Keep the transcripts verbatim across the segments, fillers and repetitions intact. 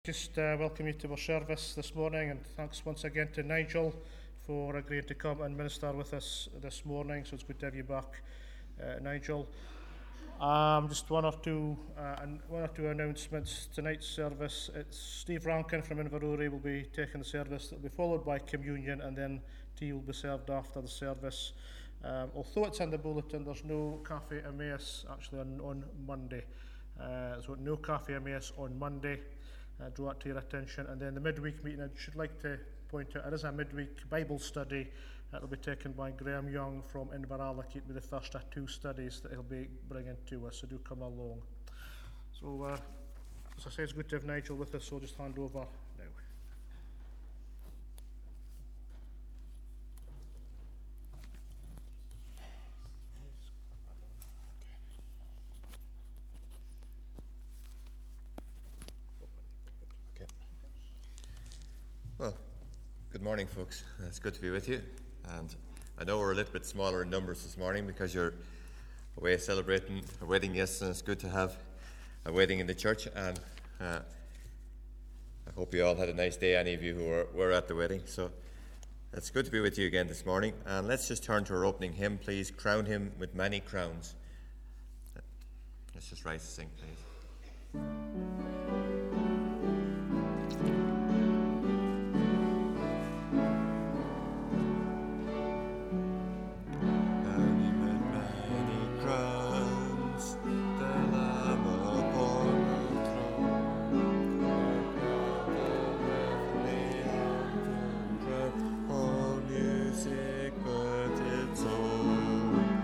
Just uh, welcome you to our service this morning, and thanks once again to Nigel for agreeing to come and minister with us this morning. So it's good to have you back, uh, Nigel. Um, just one or two, uh, and one or two announcements. Tonight's service, it's Steve Rankin from Inverurie will be taking the service. That will be followed by communion, and then tea will be served after the service. Um, although it's in the bulletin, there's no Cafe Emmaus actually on, on Monday. Uh, so no Cafe Emmaus on Monday. Uh, draw that to your attention. And then the midweek meeting, I should like to point out, it is a midweek Bible study that will be taken by Graham Young from Inveralloch. It will be the first of two studies that he'll be bringing to us, so do come along. So, uh, as I say, it's good to have Nigel with us, so I'll just hand over now. Well, good morning, folks. It's good to be with you. And I know we're a little bit smaller in numbers this morning because you're away celebrating a wedding, yes, and it's good to have a wedding in the church. And uh, I hope you all had a nice day, any of you who were, were at the wedding. So it's good to be with you again this morning. And let's just turn to our opening hymn, please. Crown him with many crowns. Let's just rise to sing, please.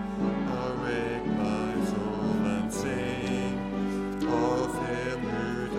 Awake my soul and sing of him who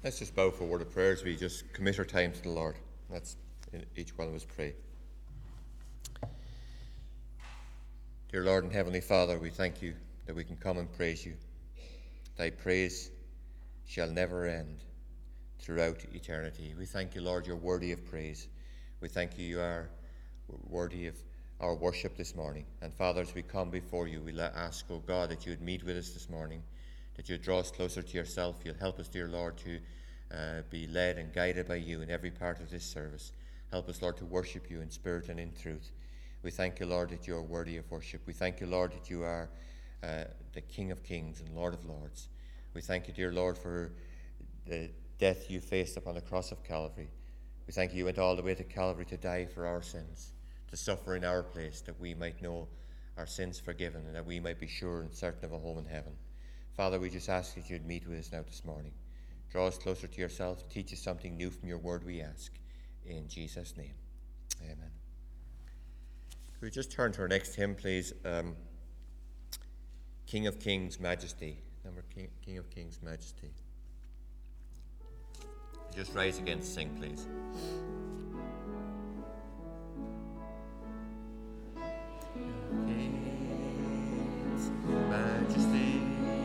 Let's just bow for a word of prayer as we just commit our time to the Lord. Let's each one of us pray. Dear Lord and Heavenly Father, we thank you that we can come and praise you. Thy praise shall never end throughout eternity. We thank you, Lord, you're worthy of praise. We thank you, you are worthy of our worship this morning. And Father, as we come before you, we ask, oh God, that you would meet with us this morning, that you'd draw us closer to yourself. You'll help us, dear Lord, to uh, be led and guided by you in every part of this service. Help us, Lord, to worship you in spirit and in truth. We thank you, Lord, that you are worthy of worship. We thank you, Lord, that you are uh, the King of kings and Lord of lords. We thank you, dear Lord, for the death you faced upon the cross of Calvary. We thank you, you went all the way to Calvary to die for our sins, to suffer in our place, that we might know our sins forgiven and that we might be sure and certain of a home in heaven. Father, we just ask that you'd meet with us now this morning. Draw us closer to yourself. Teach us something new from your word, we ask. In Jesus' name, amen. Could we just turn to our next hymn, please? Um, King of Kings, Majesty. Number King, King of Kings, Majesty. Just rise again to sing, please. Kings, Majesty,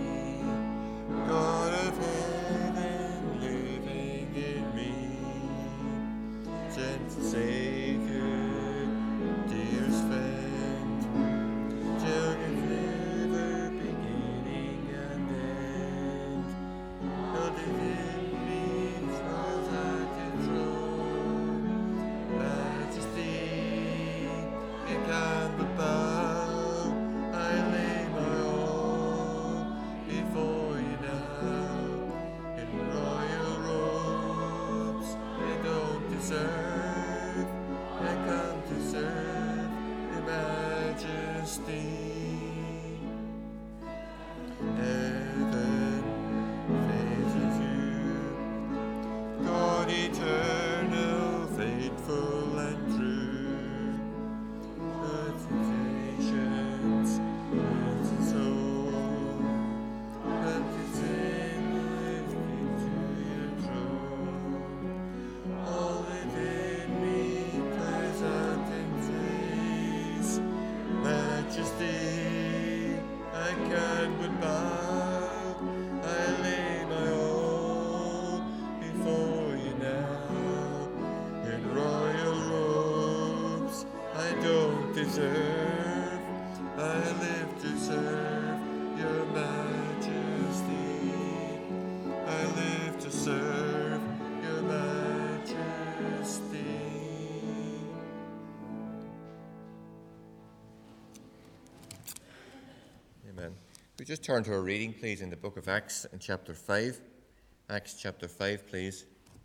God of heaven, living in me, gentle Savior, dearest friend, jug of never beginning and end, held in me thrones at your throne, Majesty, I can but bow, I lay my all before you now, in royal robes I don't deserve, I come to serve your majesty. Heaven favors you, God eternal, faithful and true. Earth's patience, earth's soul, and its endless to your throne. All within me pleasant in praise, Majesty, I can but bow, I lay my all before you now, in royal robes I don't deserve, I live to serve your majesty, I live to serve your majesty. Amen. We just turn to our reading, please, in the book of Acts in chapter five. Acts chapter five, please.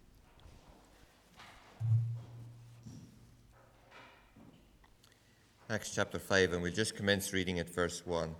Acts chapter five, and we'll just commence reading at verse one.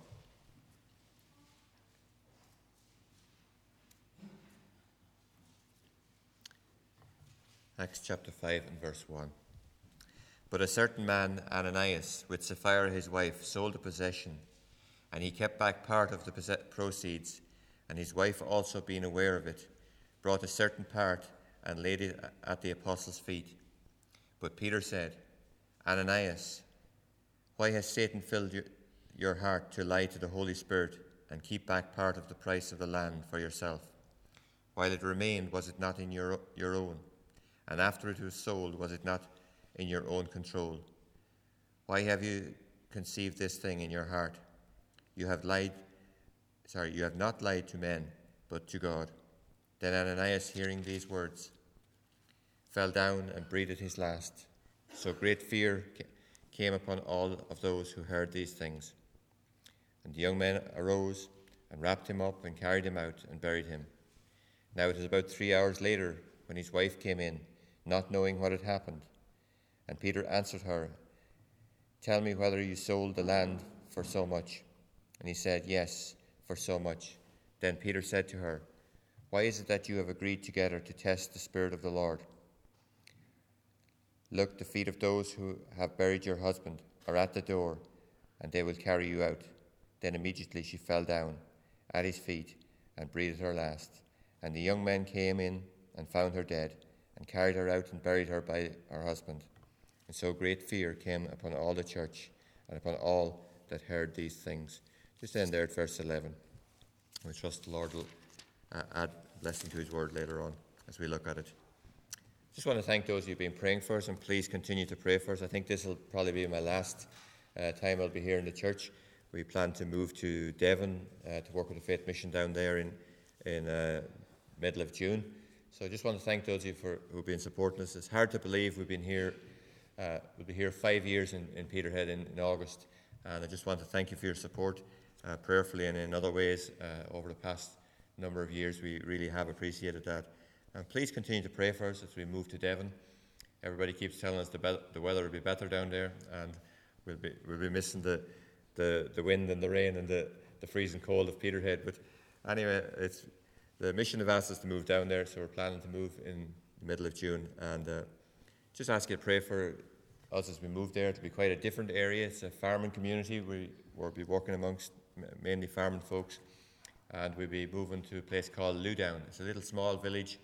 Acts chapter five and verse one. But a certain man, Ananias, with Sapphira his wife, sold a possession, and he kept back part of the proceeds, and his wife also being aware of it, brought a certain part and laid it at the apostles' feet. But Peter said, Ananias, why has Satan filled your, your heart to lie to the Holy Spirit and keep back part of the price of the land for yourself? While it remained, was it not in your, your own? And after it was sold, was it not in your own control? Why have you conceived this thing in your heart? You have lied, sorry, you have not lied to men, but to God. Then Ananias, hearing these words, fell down and breathed his last. So great fear came upon all of those who heard these things. And the young men arose and wrapped him up and carried him out and buried him. Now it was about three hours later when his wife came in, not knowing what had happened. And Peter answered her, tell me whether you sold the land for so much. And he said, yes, for so much. Then Peter said to her, why is it that you have agreed together to test the Spirit of the Lord? Look, the feet of those who have buried your husband are at the door, and they will carry you out. Then immediately she fell down at his feet and breathed her last. And the young men came in and found her dead, and carried her out and buried her by her husband. And so great fear came upon all the church and upon all that heard these things. Just end there at verse eleven. We trust the Lord will uh, add blessing to his word later on as we look at it. Just want to thank those who've been praying for us, and please continue to pray for us. I think this will probably be my last uh, time I'll be here in the church. We plan to move to Devon uh, to work with the Faith Mission down there in in uh, middle of June. So I just want to thank those of you for, who've been supporting us. It's hard to believe we've been here, uh, we'll be here five years in, in Peterhead in, in August, and I just want to thank you for your support, uh, prayerfully and in other ways uh, over the past number of years. We really have appreciated that. And please continue to pray for us as we move to Devon. Everybody keeps telling us the, be- the weather will be better down there, and we'll be we'll be missing the the, the wind and the rain and the, the freezing cold of Peterhead. But anyway, it's the mission have asked us to move down there, so we're planning to move in the middle of June. And uh, just ask you to pray for us as we move there. It'll be quite a different area. It's a farming community. We, we'll be working amongst mainly farming folks. And we'll be moving to a place called Lewdown. It's a little small village,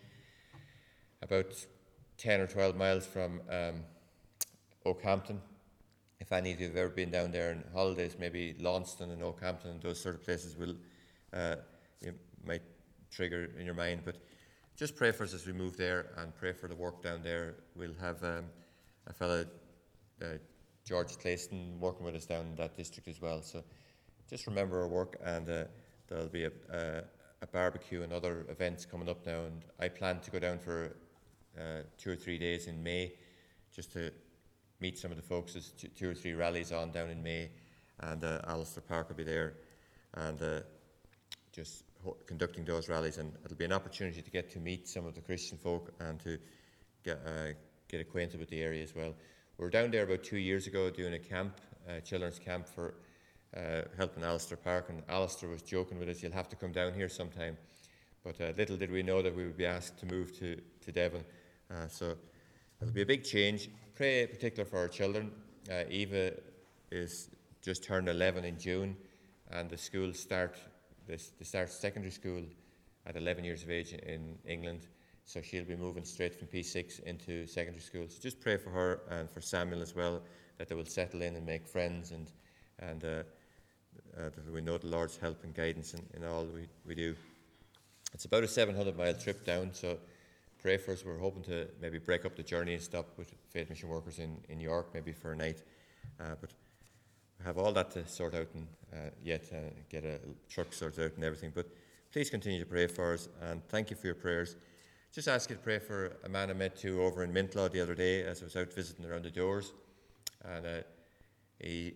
about ten or twelve miles from um, Oakhampton. If any of you have ever been down there on holidays, maybe Launceston and Oakhampton and those sort of places will uh, you might trigger in your mind. But just pray for us as we move there, and pray for the work down there. We'll have um, a fellow, uh, George Clayston, working with us down in that district as well. So just remember our work, and uh, there'll be a, a, a barbecue and other events coming up now. And I plan to go down for uh, two or three days in May, just to meet some of the folks. There's two, two or three rallies on down in May, and uh, Alistair Park will be there, and uh, just ho- conducting those rallies. And it'll be an opportunity to get to meet some of the Christian folk and to get, uh, get acquainted with the area as well. We were down there about two years ago doing a camp, a children's camp for uh, helping Alistair Park, and Alistair was joking with us, you'll have to come down here sometime. But uh, little did we know that we would be asked to move to, to Devon. Uh, so it'll be a big change. Pray in particular for our children. Uh, Eva is just turned eleven in June, and the schools start, they start secondary school at eleven years of age in England. So she'll be moving straight from P six into secondary school. So just pray for her and for Samuel as well, that they will settle in and make friends, and and uh, uh, that we know the Lord's help and guidance in, in all we, we do. It's about a seven hundred mile trip down, so pray for us. We're hoping to maybe break up the journey and stop with Faith Mission workers in, in York, maybe for a night. Uh, but we have all that to sort out and uh, yet uh, get a truck sorted out and everything. But please continue to pray for us, and thank you for your prayers. Just ask you to pray for a man I met too over in Mintlaw the other day as I was out visiting around the doors. And uh, he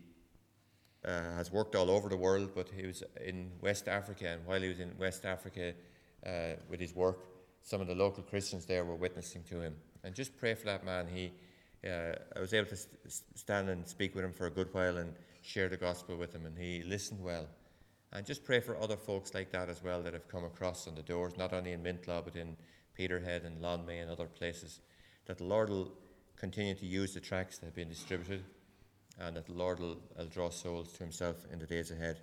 uh, has worked all over the world, but he was in West Africa, and while he was in West Africa uh, with his work, some of the local Christians there were witnessing to him. And just pray for that man. He, uh, I was able to st- stand and speak with him for a good while and share the gospel with him, and he listened well. And just pray for other folks like that as well that have come across on the doors, not only in Mintlaw, but in Peterhead and Lonmay and other places, that the Lord will continue to use the tracts that have been distributed, and that the Lord will, will draw souls to himself in the days ahead.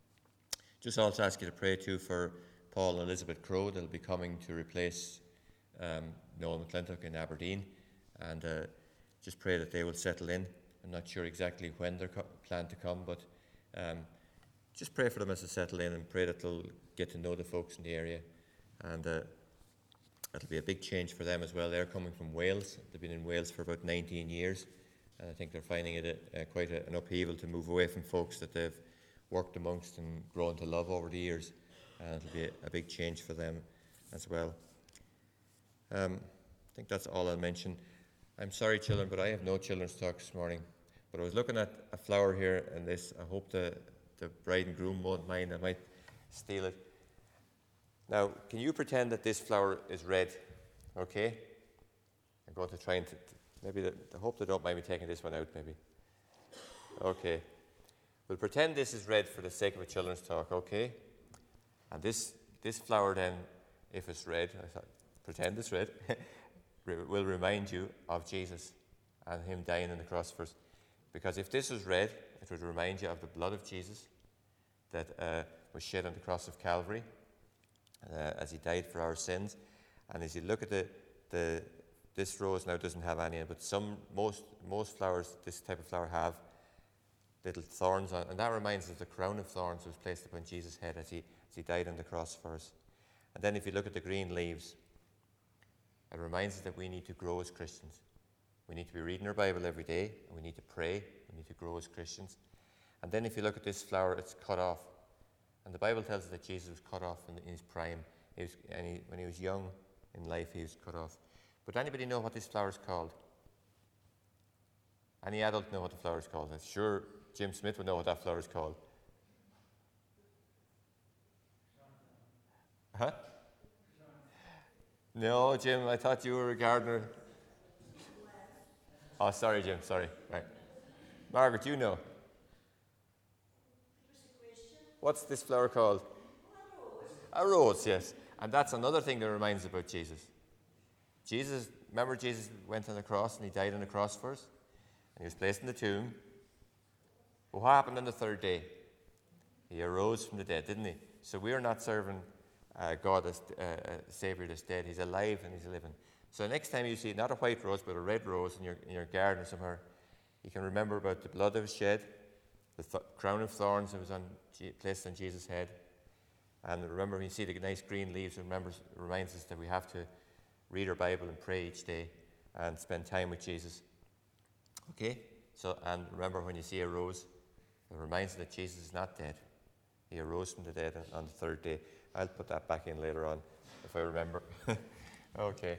Just also ask you to pray too for Paul and Elizabeth Crowe. They'll be coming to replace um, Noel McClintock in Aberdeen, and uh, just pray that they will settle in. I'm not sure exactly when they're co- planned to come, but um, just pray for them as they settle in, and pray that they'll get to know the folks in the area. And uh, it'll be a big change for them as well. They're coming from Wales. They've been in Wales for about nineteen years, and I think they're finding it a, a, quite a, an upheaval to move away from folks that they've worked amongst and grown to love over the years. And it'll be a, a big change for them as well. Um, I think that's all I'll mention. I'm sorry, children, but I have no children's talk this morning. But I was looking at a flower here, and this, I hope the, the bride and groom won't mind. I might steal it. Now, can you pretend that this flower is red? Okay? I'm going to try and, t- maybe, the, I hope they don't mind me taking this one out, maybe. Okay. We'll pretend this is red for the sake of a children's talk, okay? And this this flower then, if it's red, I thought, pretend it's red, will remind you of Jesus and him dying on the cross for us. Because if this was red, it would remind you of the blood of Jesus that uh, was shed on the cross of Calvary. uh, as he died for our sins. And as you look at the, the this rose now doesn't have any, but some most most flowers, this type of flower, have little thorns on, and that reminds us of the crown of thorns that was placed upon Jesus' head as he as he died on the cross for us. And then if you look at the green leaves, it reminds us that we need to grow as Christians. We need to be reading our Bible every day, and we need to pray. We need to grow as Christians. And then if you look at this flower, it's cut off. And the Bible tells us that Jesus was cut off in, in his prime. He was, and he, when he was young in life, he was cut off. But anybody know what this flower is called? Any adult know what the flower is called? I'm sure Jim Smith would know what that flower is called. Huh? No, Jim, I thought you were a gardener. Oh, sorry, Jim, sorry. Right. Margaret, you know. What's this flower called? A rose. A rose, yes. And that's another thing that reminds us about Jesus. Jesus, remember Jesus went on the cross and he died on the cross for us? And he was placed in the tomb. But what happened on the third day? He arose from the dead, didn't he? So we are not serving uh, God as uh, a Saviour that's dead. He's alive and he's living. So next time you see not a white rose but a red rose in your, in your garden somewhere, you can remember about the blood that was shed, the th- crown of thorns that was on, placed on Jesus' head. And remember, when you see the nice green leaves, it remembers, it reminds us that we have to read our Bible and pray each day and spend time with Jesus. Okay? So, and remember, when you see a rose, it reminds you that Jesus is not dead. He arose from the dead on, on the third day. I'll put that back in later on, if I remember. Okay.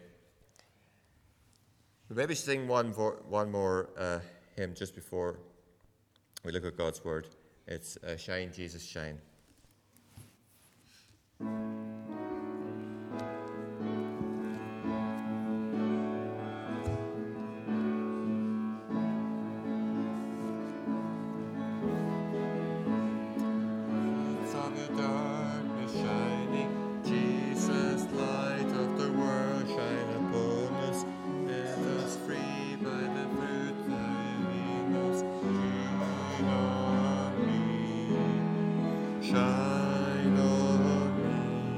We'll maybe sing one, vo- one more uh, hymn just before we look at God's Word. It's uh, Shine, Jesus, Shine. Shine on me.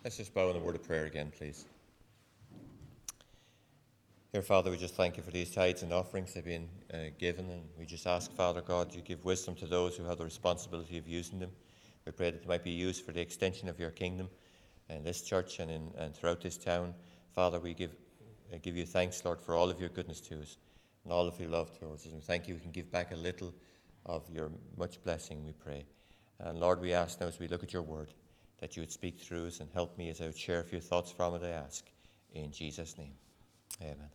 Let's just bow in a word of prayer again, please. Dear Father, we just thank you for these tithes and offerings that have been uh, given, and we just ask, Father God, you give wisdom to those who have the responsibility of using them. We pray that they might be used for the extension of your kingdom in this church and, in, and throughout this town. Father, we give, uh, give you thanks, Lord, for all of your goodness to us and all of your love towards us. And thank you we can give back a little of your much blessing, we pray. And Lord, we ask now as we look at your word that you would speak through us and help me as I would share a few thoughts from it, I ask. In Jesus' name, amen.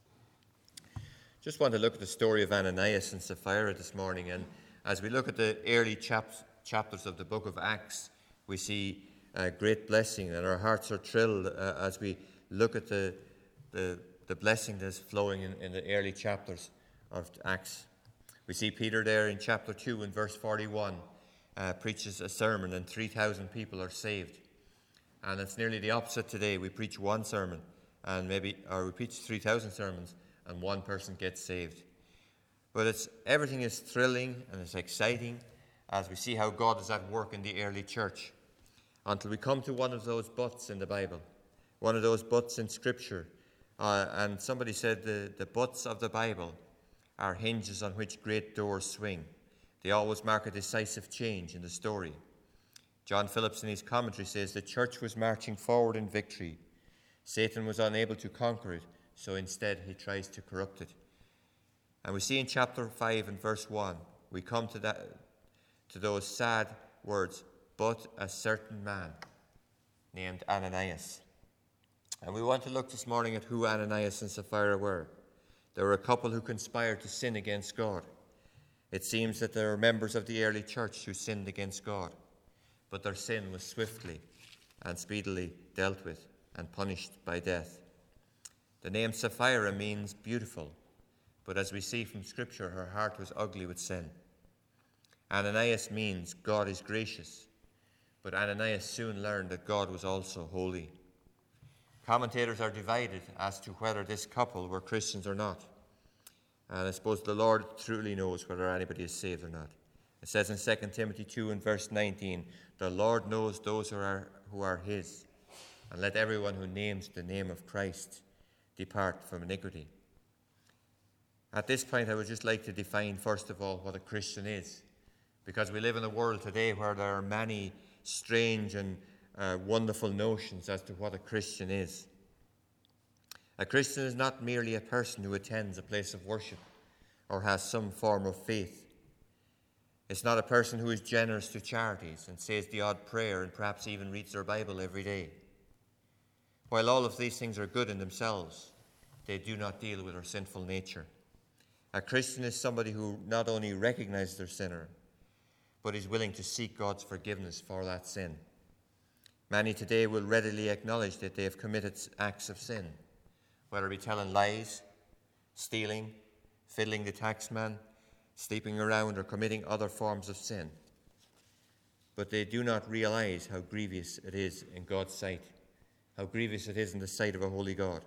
Just want to look at the story of Ananias and Sapphira this morning. And as we look at the early chap- chapters of the book of Acts, we see a great blessing, and our hearts are thrilled uh, as we look at the, the, the blessing that's flowing in, in the early chapters of Acts. We see Peter there in chapter two in verse forty-one uh, preaches a sermon and three thousand people are saved. And it's nearly the opposite today. We preach one sermon and maybe, or we preach three thousand sermons and one person gets saved. But it's everything is thrilling and it's exciting as we see how God is at work in the early church, until we come to one of those buts in the Bible, one of those buts in Scripture. Uh, and somebody said the, the buts of the Bible are hinges on which great doors swing. They always mark a decisive change in the story. John Phillips in his commentary says the church was marching forward in victory. Satan was unable to conquer it, so instead he tries to corrupt it. And we see in chapter five and verse one, we come to that, to those sad words, but a certain man named Ananias. And we want to look this morning at who Ananias and Sapphira were. They were a couple who conspired to sin against God. It seems that there were members of the early church who sinned against God, but their sin was swiftly and speedily dealt with and punished by death. The name Sapphira means beautiful, but as we see from Scripture, her heart was ugly with sin. Ananias means God is gracious, but Ananias soon learned that God was also holy. Commentators are divided as to whether this couple were Christians or not. And I suppose the Lord truly knows whether anybody is saved or not. It says in Second Timothy two and verse nineteen, the Lord knows those who are, who are his, and let everyone who names the name of Christ depart from iniquity. At this point, I would just like to define, first of all, what a Christian is, because we live in a world today where there are many strange and uh, wonderful notions as to what a Christian is. A Christian is not merely a person who attends a place of worship or has some form of faith. It's not a person who is generous to charities and says the odd prayer and perhaps even reads their Bible every day. While all of these things are good in themselves, they do not deal with our sinful nature. A Christian is somebody who not only recognizes their sinner, but is willing to seek God's forgiveness for that sin. Many today will readily acknowledge that they have committed acts of sin, whether it be telling lies, stealing, fiddling the taxman, sleeping around, or committing other forms of sin. But they do not realize how grievous it is in God's sight, how grievous it is in the sight of a holy God.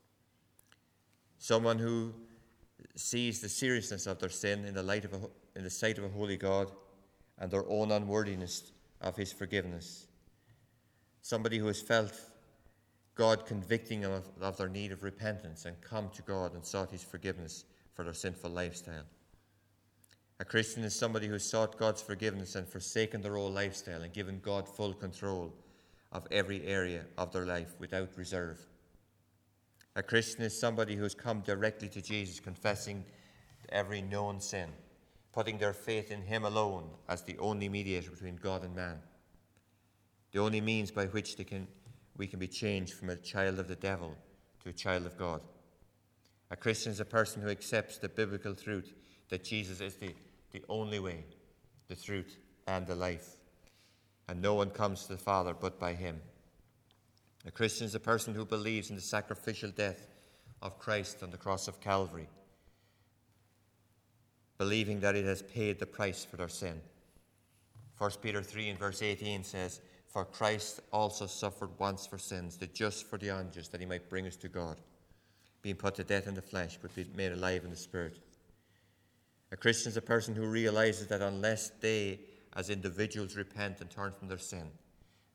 Someone who sees the seriousness of their sin in the light of a, in the sight of a holy God and their own unworthiness of his forgiveness. Somebody who has felt God convicting them of, of their need of repentance and come to God and sought his forgiveness for their sinful lifestyle. A Christian is somebody who has sought God's forgiveness and forsaken their old lifestyle and given God full control of every area of their life without reserve. A Christian is somebody who has come directly to Jesus, confessing every known sin, putting their faith in him alone as the only mediator between God and man, the only means by which they can, we can be changed from a child of the devil to a child of God. A Christian is a person who accepts the biblical truth that Jesus is the, the only way, the truth, and the life, and no one comes to the Father but by him. A Christian is a person who believes in the sacrificial death of Christ on the cross of Calvary, believing that it has paid the price for their sin. First Peter three and verse eighteen says, for Christ also suffered once for sins, the just for the unjust, that he might bring us to God, being put to death in the flesh, but being made alive in the Spirit. A Christian is a person who realizes that unless they, as individuals, repent and turn from their sin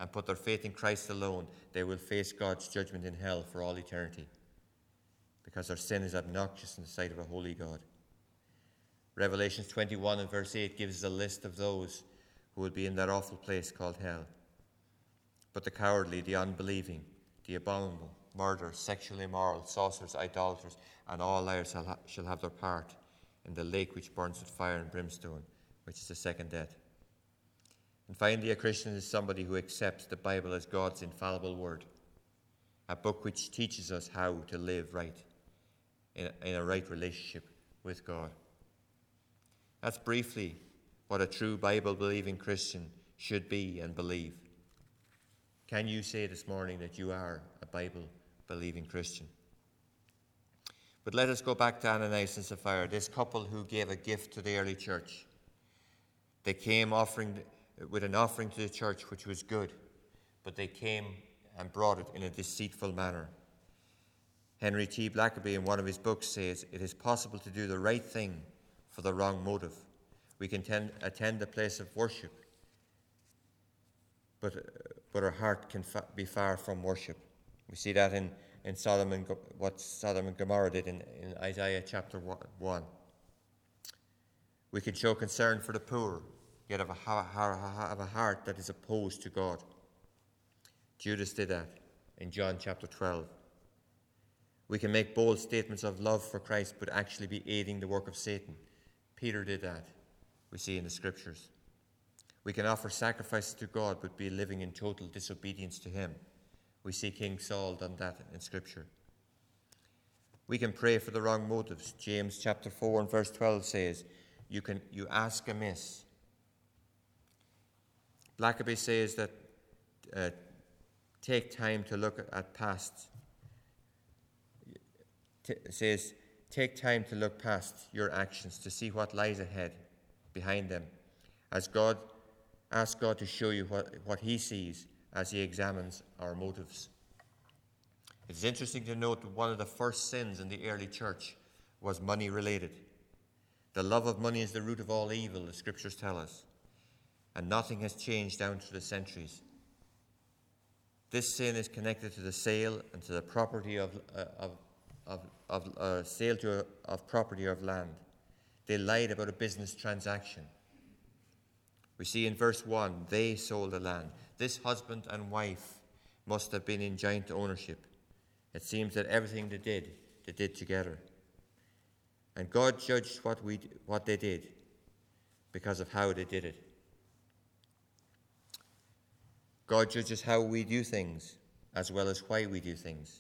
and put their faith in Christ alone, they will face God's judgment in hell for all eternity, because their sin is obnoxious in the sight of a holy God. Revelation twenty-one and verse eight gives us a list of those who will be in that awful place called hell. But the cowardly, the unbelieving, the abominable, murderers, sexually immoral, sorcerers, idolaters, and all liars shall, ha- shall have their part in the lake which burns with fire and brimstone, which is the second death. And finally, a Christian is somebody who accepts the Bible as God's infallible word, a book which teaches us how to live right, in a, in a right relationship with God. That's briefly what a true Bible-believing Christian should be and believe. Can you say this morning that you are a Bible-believing Christian? But let us go back to Ananias and Sapphira, this couple who gave a gift to the early church. They came offering with an offering to the church which was good, but they came and brought it in a deceitful manner. Henry T. Blackaby in one of his books says, "It is possible to do the right thing for the wrong motive. We can tend, attend a place of worship, but, uh, but our heart can fa- be far from worship." We see that in, in Sodom and Go- what Sodom and Gomorrah did in, in Isaiah chapter one. We can show concern for the poor, yet have a, ha- ha- have a heart that is opposed to God. Judas did that in John chapter twelve. We can make bold statements of love for Christ, but actually be aiding the work of Satan. Peter did that, we see in the scriptures. We can offer sacrifices to God, but be living in total disobedience to him. We see King Saul done that in scripture. We can pray for the wrong motives. James chapter four and verse twelve says, you can you ask amiss. Blackaby says that uh, take time to look at past. T- says, take time to look past your actions to see what lies ahead, behind them. As God, ask God to show you what, what he sees as he examines our motives. It's interesting to note that one of the first sins in the early church was money related. The love of money is the root of all evil, the scriptures tell us. And nothing has changed down through the centuries. This sin is connected to the sale and to the property of, uh, of, of, of uh, sale to a, of property of land. They lied about a business transaction. We see in verse one, they sold the land. This husband and wife must have been in joint ownership. It seems that everything they did, they did together. And God judged what we what they did because of how they did it. God judges how we do things as well as why we do things.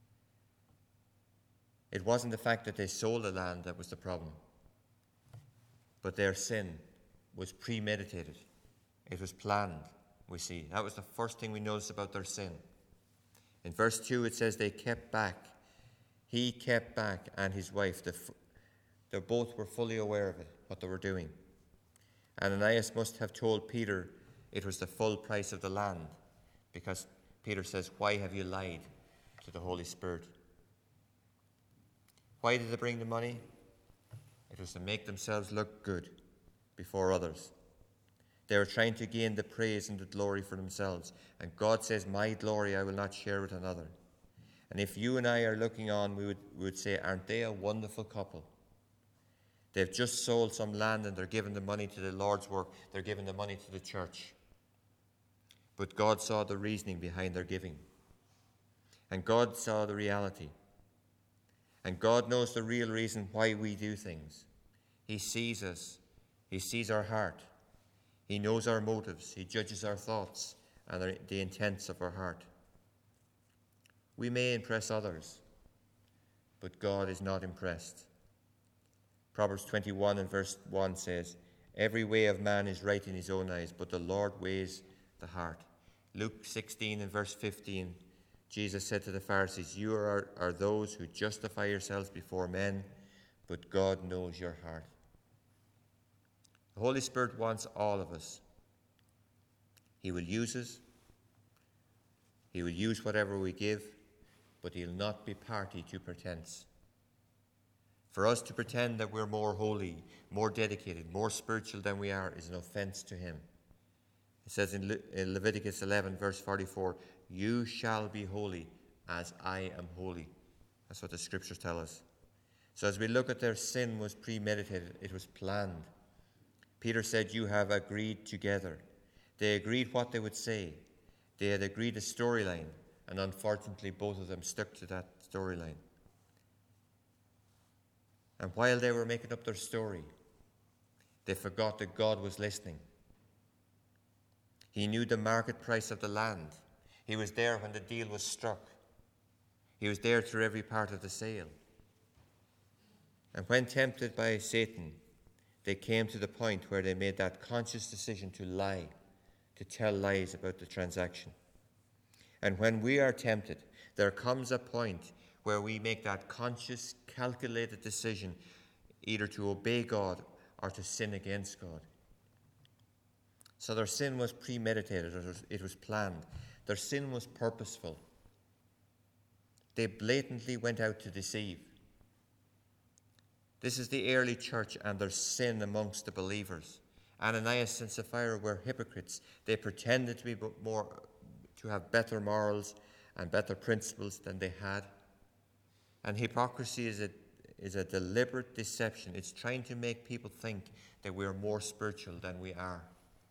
It wasn't the fact that they sold the land that was the problem, but their sin was premeditated. It was planned, we see. That was the first thing we notice about their sin. In verse two it says they kept back. He kept back and his wife. The, they both were fully aware of it, what they were doing. Ananias must have told Peter it was the full price of the land, because Peter says, why have you lied to the Holy Spirit? Why did they bring the money? It was to make themselves look good before others. They were trying to gain the praise and the glory for themselves. And God says, my glory I will not share with another. And if you and I are looking on, we would, we would say, aren't they a wonderful couple? They've just sold some land and they're giving the money to the Lord's work. They're giving the money to the church. But God saw the reasoning behind their giving. And God saw the reality. And God knows the real reason why we do things. He sees us. He sees our heart. He knows our motives. He judges our thoughts and the intents of our heart. We may impress others, but God is not impressed. Proverbs twenty-one and verse one says, every way of man is right in his own eyes, but the Lord weighs the heart. Luke sixteen and verse fifteen, Jesus said to the Pharisees, you are, are those who justify yourselves before men, but God knows your heart. The Holy Spirit wants all of us. He will use us. He will use whatever we give, but he'll not be party to pretense. For us to pretend that we're more holy, more dedicated, more spiritual than we are is an offense to him. It says in, Le- in Leviticus eleven, verse forty-four, you shall be holy as I am holy. That's what the scriptures tell us. So as we look at their sin was premeditated, it was planned. Peter said, you have agreed together. They agreed what they would say. They had agreed a storyline, and unfortunately both of them stuck to that storyline. And while they were making up their story, they forgot that God was listening. He knew the market price of the land. He was there when the deal was struck. He was there through every part of the sale. And when tempted by Satan, they came to the point where they made that conscious decision to lie, to tell lies about the transaction. And when we are tempted, there comes a point where we make that conscious, calculated decision either to obey God or to sin against God. So their sin was premeditated, it was, it was planned. Their sin was purposeful. They blatantly went out to deceive. This is the early church and their sin amongst the believers. Ananias and Sapphira were hypocrites. They pretended to be more, to have better morals and better principles than they had. And hypocrisy is a, is a deliberate deception. It's trying to make people think that we are more spiritual than we are.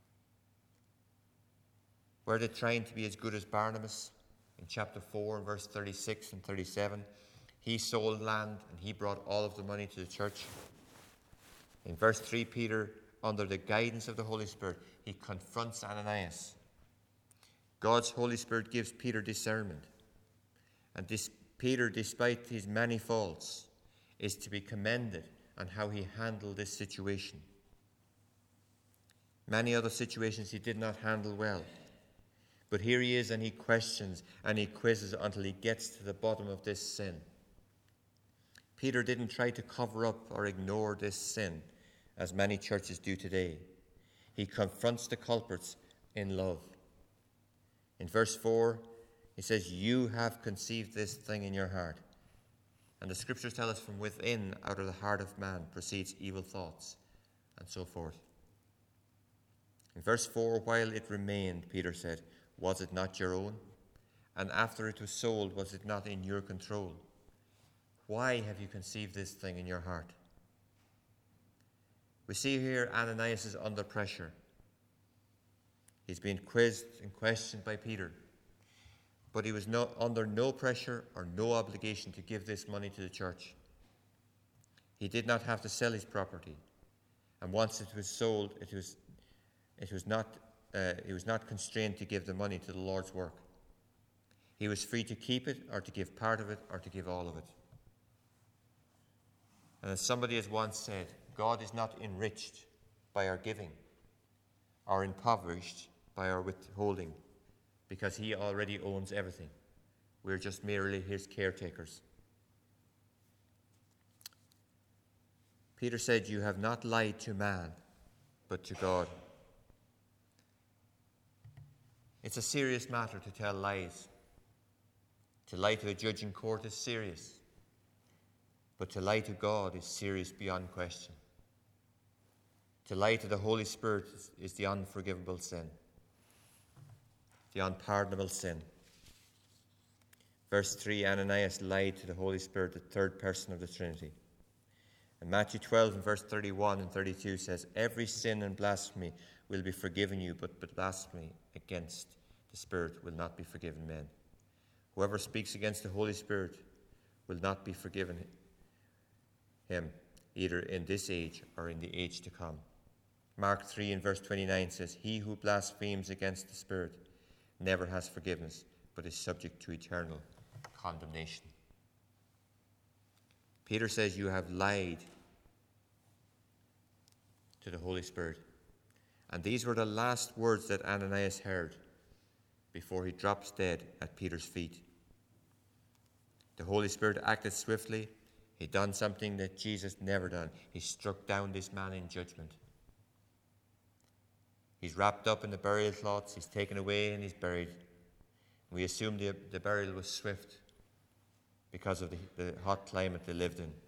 Were they trying to be as good as Barnabas? In chapter four, verse thirty-six and thirty-seven, he sold land and he brought all of the money to the church. In verse three, Peter, under the guidance of the Holy Spirit, he confronts Ananias. God's Holy Spirit gives Peter discernment. And this Peter, despite his many faults, is to be commended on how he handled this situation. Many other situations he did not handle well. But here he is and he questions and he quizzes until he gets to the bottom of this sin. Peter didn't try to cover up or ignore this sin, as many churches do today. He confronts the culprits in love. In verse four, he says, you have conceived this thing in your heart. And the scriptures tell us from within, out of the heart of man, proceeds evil thoughts, and so forth. In verse four, while it remained, Peter said, was it not your own? And after it was sold, was it not in your control? Why have you conceived this thing in your heart? We see here Ananias is under pressure. He's being quizzed and questioned by Peter. But he was no, under no pressure or no obligation to give this money to the church. He did not have to sell his property. And once it was sold, it was, it was not, uh, he was not constrained to give the money to the Lord's work. He was free to keep it or to give part of it or to give all of it. And as somebody has once said, God is not enriched by our giving or impoverished by our withholding, because he already owns everything. We're just merely his caretakers. Peter said, you have not lied to man, but to God. It's a serious matter to tell lies. To lie to a judge in court is serious. But to lie to God is serious beyond question. To lie to the Holy Spirit is, is the unforgivable sin, the unpardonable sin. Verse three, Ananias lied to the Holy Spirit, the third person of the Trinity. And Matthew twelve and verse thirty-one and thirty-two says, every sin and blasphemy will be forgiven you, but blasphemy against the Spirit will not be forgiven men. Whoever speaks against the Holy Spirit will not be forgiven him, either in this age or in the age to come. Mark three and verse twenty-nine says, he who blasphemes against the Spirit never has forgiveness, but is subject to eternal condemnation. Peter says, you have lied to the Holy Spirit. And these were the last words that Ananias heard before he drops dead at Peter's feet. The Holy Spirit acted swiftly. He done something that Jesus never done. He struck down this man in judgment. He's wrapped up in the burial cloths. He's taken away and he's buried. We assume the, the burial was swift because of the, the hot climate they lived in.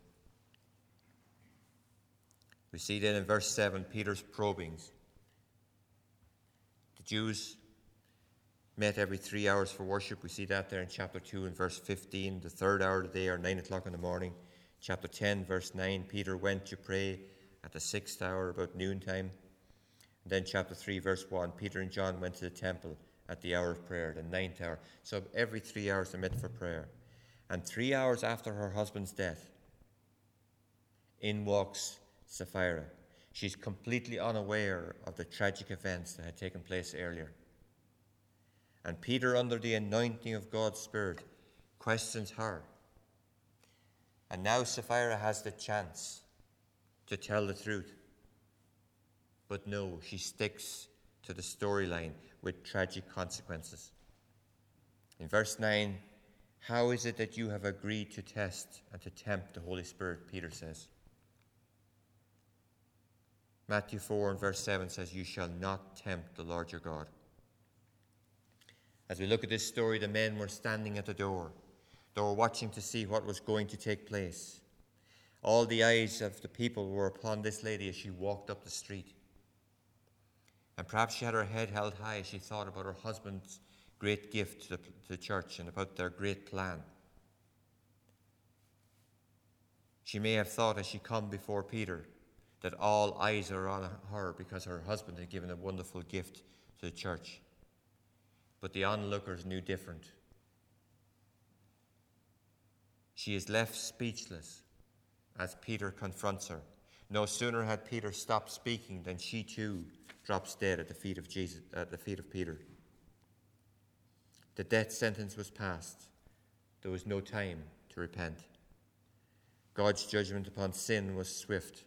We see then in verse seven Peter's probings The Jews met every three hours for worship. We see that there in chapter two and verse fifteen, the third hour of the day, or nine o'clock in the morning. Chapter ten, verse nine, Peter went to pray at the sixth hour, about noontime. And then chapter three, verse one, Peter and John went to the temple at the hour of prayer, the ninth hour. So every three hours they met for prayer. And three hours after her husband's death, in walks Sapphira. She's completely unaware of the tragic events that had taken place earlier. And Peter, under the anointing of God's Spirit, questions her. And now Sapphira has the chance to tell the truth. But no, she sticks to the storyline with tragic consequences. In verse nine, how is it that you have agreed to test and to tempt the Holy Spirit, Peter says. Matthew four and verse seven says, you shall not tempt the Lord your God. As we look at this story, the men were standing at the door. They were watching to see what was going to take place. All the eyes of the people were upon this lady as she walked up the street. And perhaps she had her head held high as she thought about her husband's great gift to the, to the church and about their great plan. She may have thought as she come before Peter that all eyes are on her because her husband had given a wonderful gift to the church. But the onlookers knew different. She is left speechless as Peter confronts her. No sooner had Peter stopped speaking than she too drops dead at the feet of Jesus, at the feet of Peter. The death sentence was passed. There was no time to repent. God's judgment upon sin was swift.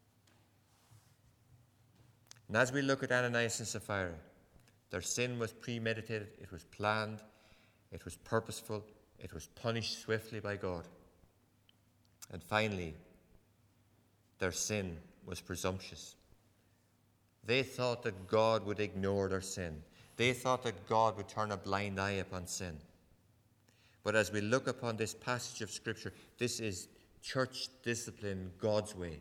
And as we look at Ananias and Sapphira, their sin was premeditated, it was planned, it was purposeful, it was punished swiftly by God. And finally, their sin was presumptuous. They thought that God would ignore their sin. They thought that God would turn a blind eye upon sin. But as we look upon this passage of Scripture, this is church discipline God's way.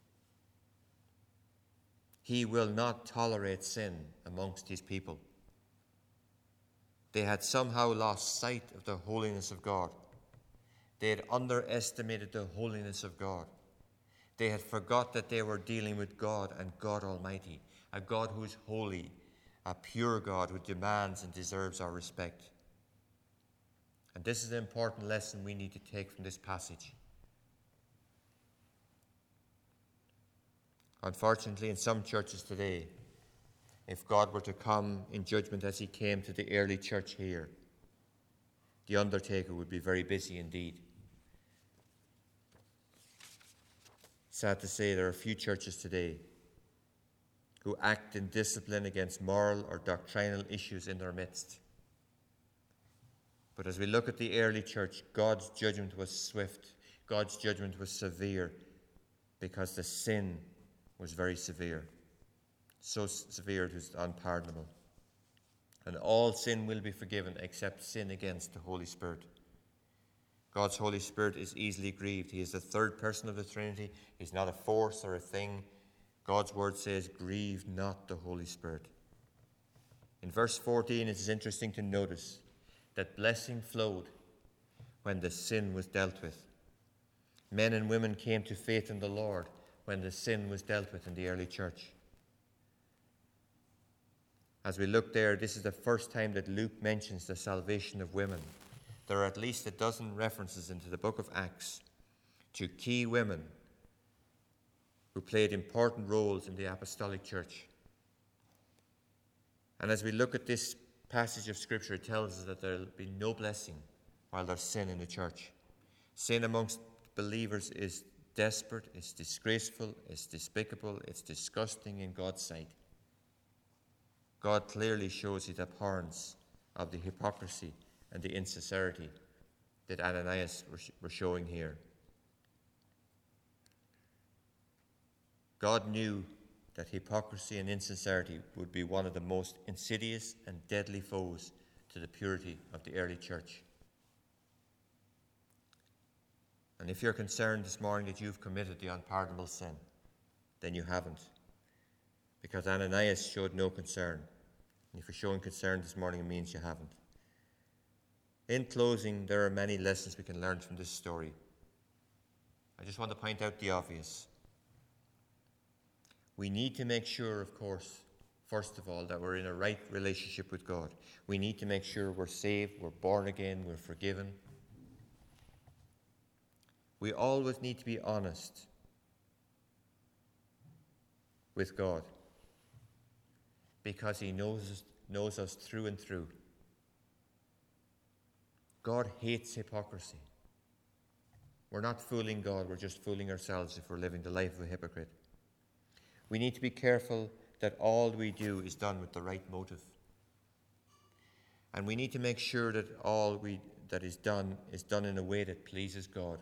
He will not tolerate sin amongst his people. They had somehow lost sight of the holiness of God. They had underestimated the holiness of God. They had forgot that they were dealing with God and God Almighty, a God who is holy, a pure God who demands and deserves our respect. And this is an important lesson we need to take from this passage. Unfortunately, in some churches today, if God were to come in judgment as he came to the early church here, the undertaker would be very busy indeed. Sad to say, there are a few churches today who act in discipline against moral or doctrinal issues in their midst. But as we look at the early church, God's judgment was swift. God's judgment was severe because the sin was very severe. So severe it was unpardonable. And all sin will be forgiven except sin against the Holy Spirit. God's Holy Spirit is easily grieved. He is the third person of the Trinity. He's not a force or a thing. God's word says, grieve not the Holy Spirit. In verse fourteen, it is interesting to notice that blessing flowed when the sin was dealt with. Men and women came to faith in the Lord when the sin was dealt with in the early church. As we look there, this is the first time that Luke mentions the salvation of women. There are at least a dozen references into the book of Acts to key women who played important roles in the apostolic church. And as we look at this passage of Scripture, it tells us that there will be no blessing while there's sin in the church. Sin amongst believers is desperate, it's disgraceful, it's despicable, it's disgusting in God's sight. God clearly shows his abhorrence of the hypocrisy and the insincerity that Ananias were showing here. God knew that hypocrisy and insincerity would be one of the most insidious and deadly foes to the purity of the early church. And if you're concerned this morning that you've committed the unpardonable sin, then you haven't. Because Ananias showed no concern. And if you're showing concern this morning, it means you haven't. In closing, there are many lessons we can learn from this story. I just want to point out the obvious. We need to make sure, of course, first of all, that we're in a right relationship with God. We need to make sure we're saved, we're born again, we're forgiven. We always need to be honest with God, because he knows us, knows us through and through. God hates hypocrisy. We're not fooling God, we're just fooling ourselves if we're living the life of a hypocrite. We need to be careful that all we do is done with the right motive. And we need to make sure that all we that is done is done in a way that pleases God.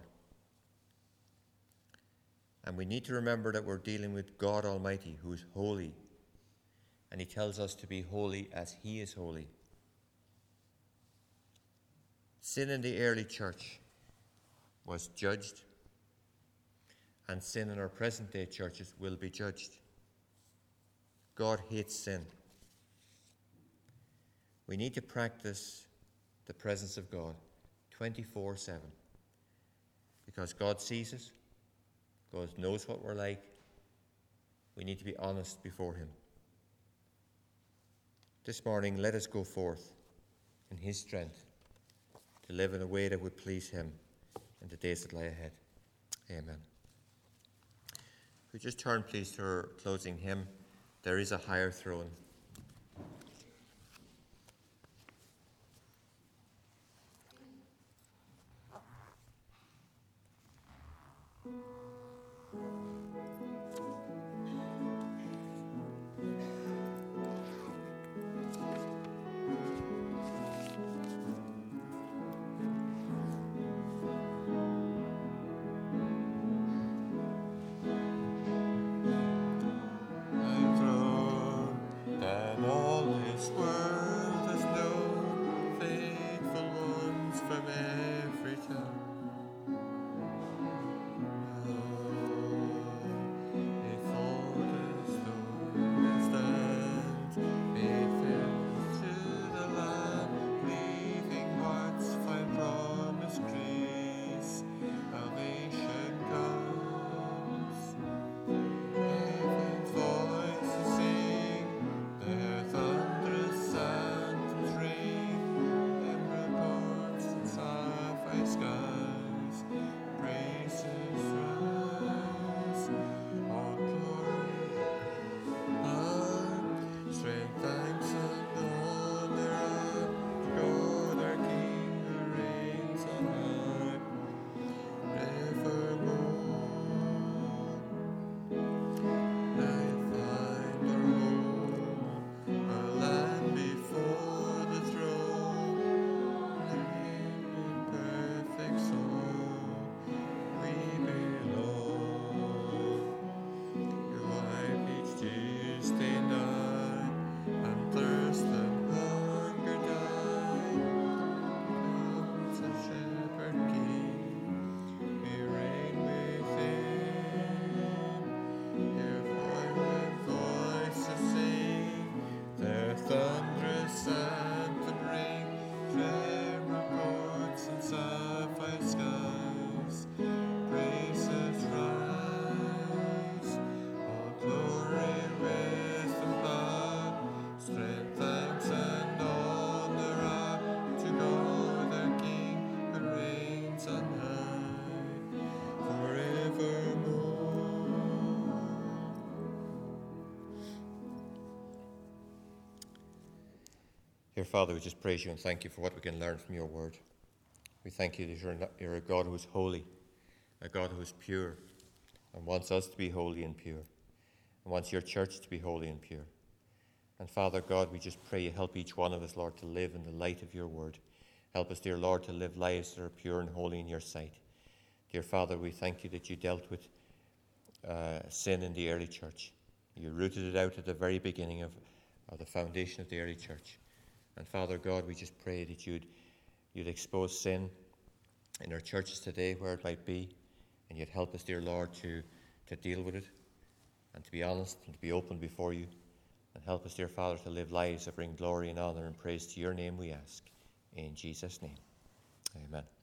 And we need to remember that we're dealing with God Almighty, who is holy. And he tells us to be holy as he is holy. Sin in the early church was judged, and sin in our present-day churches will be judged. God hates sin. We need to practice the presence of God twenty-four seven, because God sees us. God knows what we're like. We need to be honest before him. This morning, let us go forth in his strength to live in a way that would please him in the days that lie ahead. Amen. If we just turn, please, to our closing hymn, There is a Higher Throne. Dear Father, we just praise you and thank you for what we can learn from your word. We thank you that you're, not, you're a God who is holy, a God who is pure, and wants us to be holy and pure, and wants your church to be holy and pure. And Father God, we just pray you help each one of us, Lord, to live in the light of your word. Help us, dear Lord, to live lives that are pure and holy in your sight. Dear Father, we thank you that you dealt with uh, sin in the early church. You rooted it out at the very beginning of, of the foundation of the early church. And Father God, we just pray that you'd, you'd expose sin in our churches today, where it might be, and you'd help us, dear Lord, to, to deal with it, and to be honest, and to be open before you, and help us, dear Father, to live lives that bring glory and honour and praise to your name, we ask. In Jesus' name, amen.